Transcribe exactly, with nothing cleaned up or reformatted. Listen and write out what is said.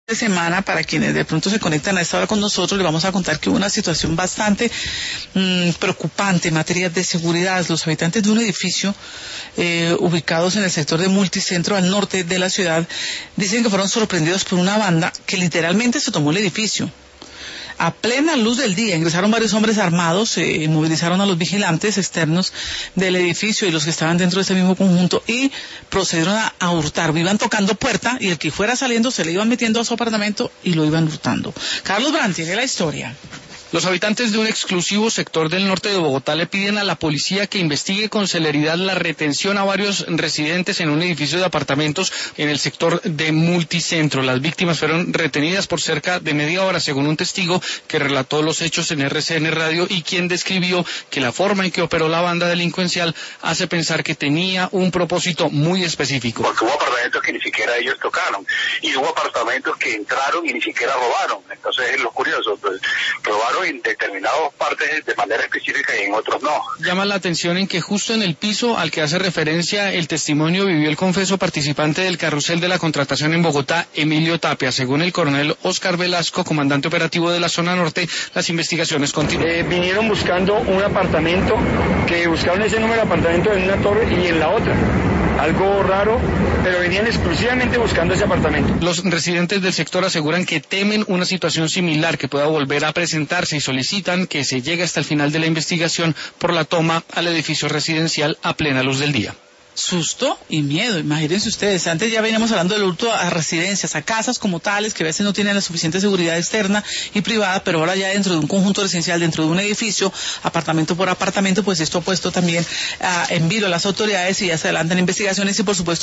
de semana, para quienes de pronto se conectan a esta hora con nosotros, les vamos a contar que hubo una situación bastante mmm, preocupante en materia de seguridad. Los habitantes de un edificio eh, ubicados en el sector de Multicentro al norte de la ciudad dicen que fueron sorprendidos por una banda que literalmente se tomó el edificio. A plena luz del día ingresaron varios hombres armados, eh, movilizaron a los vigilantes externos del edificio y los que estaban dentro de ese mismo conjunto y procedieron a, a hurtar. Iban tocando puerta y el que fuera saliendo se le iban metiendo a su apartamento y lo iban hurtando. Carlos Brand tiene la historia. Los habitantes de un exclusivo sector del norte de Bogotá le piden a la policía que investigue con celeridad la retención a varios residentes en un edificio de apartamentos en el sector de Multicentro. Las víctimas fueron retenidas por cerca de media hora, según un testigo que relató los hechos en R C N Radio y quien describió que la forma en que operó la banda delincuencial hace pensar que tenía un propósito muy específico. Porque hubo apartamentos que ni siquiera ellos tocaron y hubo apartamentos que entraron y ni siquiera robaron. Entonces es lo curioso, pues, robaron en determinadas partes de manera específica y en otros no. Llama la atención en que justo en el piso al que hace referencia el testimonio vivió el confeso participante del carrusel de la contratación en Bogotá, Emilio Tapia. Según el coronel Oscar Velasco, comandante operativo de la zona norte, las investigaciones continúan. Eh, vinieron buscando un apartamento, que buscaron ese número de apartamento en una torre y en la otra. Algo raro, pero venían exclusivamente buscando ese apartamento. Los residentes del sector aseguran que temen una situación similar que pueda volver a presentarse y solicitan que se llegue hasta el final de la investigación por la toma al edificio residencial a plena luz del día. Susto y miedo, imagínense ustedes. Antes ya veníamos hablando del hurto a residencias, a casas como tales, que a veces no tienen la suficiente seguridad externa y privada, pero ahora ya dentro de un conjunto residencial, dentro de un edificio, apartamento por apartamento, pues esto ha puesto también uh, en vilo a las autoridades y ya se adelantan investigaciones y por supuesto